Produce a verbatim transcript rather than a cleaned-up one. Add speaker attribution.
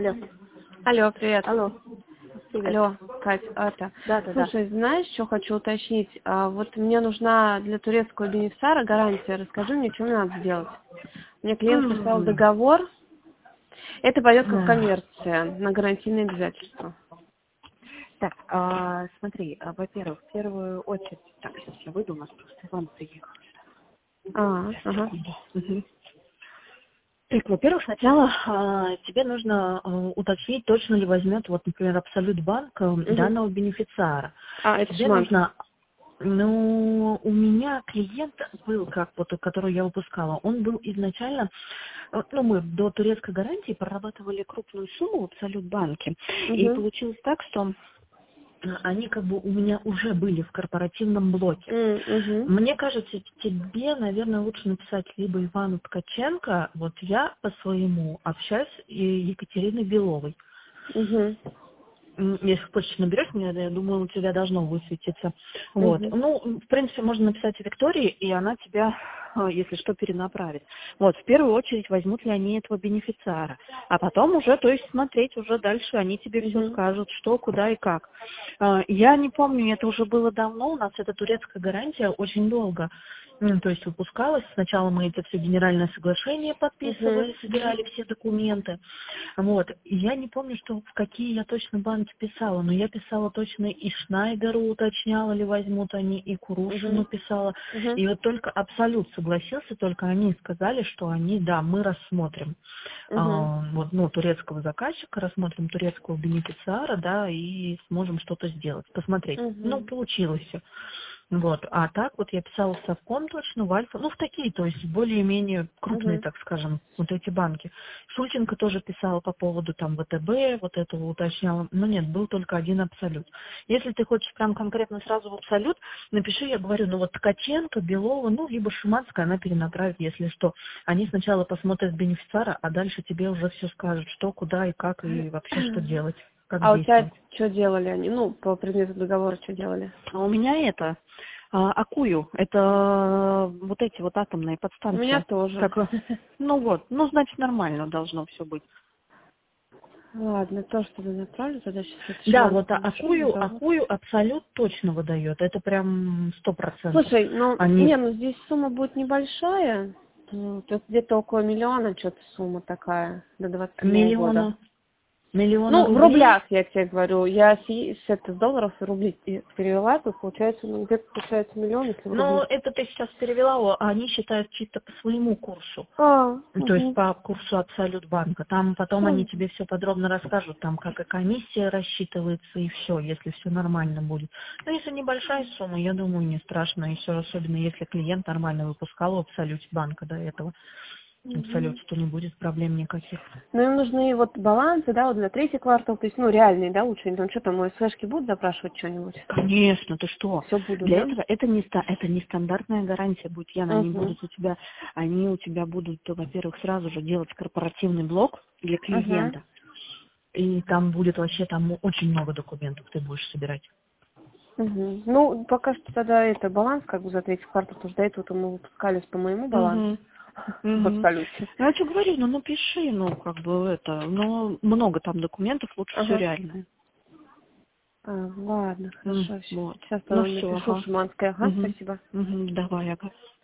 Speaker 1: Алло.
Speaker 2: Алло, привет.
Speaker 1: Алло. Привет.
Speaker 2: Алло, Кать, это.
Speaker 1: Да, да, да.
Speaker 2: Слушай, знаешь, что хочу уточнить? А, вот мне нужна для турецкого бенефициара гарантия. Расскажи мне, что мне надо сделать. Мне клиент прислал
Speaker 1: М.
Speaker 2: договор. Это пойдет как
Speaker 1: Ах.
Speaker 2: коммерция на гарантийные обязательства.
Speaker 1: Так, а, смотри, а, во-первых, в первую очередь, так, сейчас я выйду, у нас просто Иван приехал.
Speaker 2: А,
Speaker 1: Сейчас,
Speaker 2: ага.
Speaker 1: секунду. Мгм. Так, во-первых, сначала а, тебе нужно а, уточнить, точно ли возьмет, вот, например, Абсолют банк а,
Speaker 2: Угу.
Speaker 1: данного бенефициара.
Speaker 2: А, это
Speaker 1: Тебе
Speaker 2: Шиманс.
Speaker 1: нужно, ну, у меня клиент был, как вот, который я выпускала, он был изначально, э, ну, мы до турецкой гарантии прорабатывали крупную сумму в Абсолют банке, и
Speaker 2: Угу.
Speaker 1: получилось так, что они как бы у меня уже были в корпоративном блоке.
Speaker 2: Угу.
Speaker 1: Мне кажется, тебе, наверное, лучше написать либо Ивану Ткаченко, вот я по своему общаюсь с Екатериной Беловой.
Speaker 2: Угу.
Speaker 1: М, Если хочешь, наберешь меня, я думаю, у тебя должно высветиться. Вот.
Speaker 2: Угу.
Speaker 1: Ну, в принципе, можно написать Виктории, и она тебя, а, если что, перенаправит. Вот, в первую очередь, возьмут ли они этого бенефициара. А потом уже, то есть, смотреть уже дальше, они тебе все
Speaker 2: Угу.
Speaker 1: скажут, что, куда и как. А, Я не помню, это уже было давно, у нас эта турецкая гарантия очень долго. М, То есть выпускалась. Сначала мы это все генеральное соглашение подписывали,
Speaker 2: Угу.
Speaker 1: собирали все документы. Вот. И я не помню, что в какие я точно банки писала, но я писала точно и Шнайдеру уточняла, ли возьмут они, и Курушину
Speaker 2: Угу.
Speaker 1: писала.
Speaker 2: Угу.
Speaker 1: И вот только Абсолют согласился, только они сказали, что они, да, мы рассмотрим
Speaker 2: Угу.
Speaker 1: а, вот, ну, турецкого заказчика, рассмотрим турецкого бенефициара, да, и сможем что-то сделать, посмотреть. Ну,
Speaker 2: Угу.
Speaker 1: получилось все. Вот. А так вот я писала в Совком точно, в Альфа, ну, в такие, то есть более-менее крупные,
Speaker 2: Угу.
Speaker 1: так скажем, вот эти банки. Шульченко тоже писала по поводу там ВТБ, вот этого уточняла. Но нет, был только один Абсолют. Если ты хочешь прям конкретно сразу в Абсолют, напиши, я говорю, ну вот Ткаченко, Белова, ну, либо Шиманская, она перенаправит, если что. Они сначала посмотрят бенефициара, а дальше тебе уже все скажут, что, куда и как, и вообще что делать, как
Speaker 2: А у тебя
Speaker 1: действовать.
Speaker 2: что делали они? Ну, по предмету договора что делали?
Speaker 1: А у меня это, а, Акую, это вот эти вот атомные
Speaker 2: У меня
Speaker 1: подстанции.
Speaker 2: тоже.
Speaker 1: Как, ну вот, ну значит нормально должно все быть.
Speaker 2: Ладно, то, что я направлю, тогда сейчас это
Speaker 1: Да, вот а-
Speaker 2: Шиманский напишу,
Speaker 1: Акую,
Speaker 2: договор.
Speaker 1: Акую Абсолют точно выдает, это прям сто процентов.
Speaker 2: Слушай, ну, не,
Speaker 1: Они
Speaker 2: ну здесь сумма будет небольшая. Ну, то есть где-то около миллиона что-то сумма такая до двадцать седьмого года.
Speaker 1: миллиона, миллиона
Speaker 2: Ну, в
Speaker 1: рублей.
Speaker 2: рублях, я тебе говорю. Я с, с, это, с долларов в рубли и перевела, тут получается, ну, где-то получается миллион, если в
Speaker 1: Но
Speaker 2: рубли.
Speaker 1: это ты сейчас перевела, о, а они считают чисто по своему курсу.
Speaker 2: А,
Speaker 1: То есть
Speaker 2: угу.
Speaker 1: по курсу Абсолют банка. Там потом они тебе все подробно расскажут, там как и комиссия рассчитывается и все, если все нормально будет. Но если небольшая сумма, я думаю, не страшно. И все, особенно если клиент нормально выпускал в Абсолюте банка до этого. В
Speaker 2: Угу.
Speaker 1: Абсолюте, то не будет проблем никаких.
Speaker 2: Ну, им нужны вот балансы, да, вот для третий квартал, то есть, ну, реальные, да, лучше. Там что там, мои слэшки будут запрашивать что-нибудь?
Speaker 1: Конечно, ты что?
Speaker 2: Все будут,
Speaker 1: Для
Speaker 2: да?
Speaker 1: этого это не, ста- это не стандартная гарантия будет, Яна, они
Speaker 2: Угу.
Speaker 1: будут у тебя, они у тебя будут, во-первых, сразу же делать корпоративный блок для
Speaker 2: Угу.
Speaker 1: клиента. И там будет вообще там очень много документов ты будешь собирать.
Speaker 2: Угу. Ну, пока что тогда это баланс, как бы за третий квартал, потому что до этого мы выпускались по моему балансу.
Speaker 1: Угу.
Speaker 2: В
Speaker 1: Угу.
Speaker 2: абсолюте.
Speaker 1: Ну, я что говорю, ну напиши, ну, как бы это, ну, много там документов, лучше все
Speaker 2: Ага.
Speaker 1: реальное.
Speaker 2: А, ладно,
Speaker 1: М,
Speaker 2: хорошо.
Speaker 1: Вот.
Speaker 2: Сейчас
Speaker 1: Ну
Speaker 2: тогда
Speaker 1: все,
Speaker 2: напишу
Speaker 1: ага.
Speaker 2: Шиманской. Ага,
Speaker 1: Угу.
Speaker 2: спасибо.
Speaker 1: Угу. Давай, ага.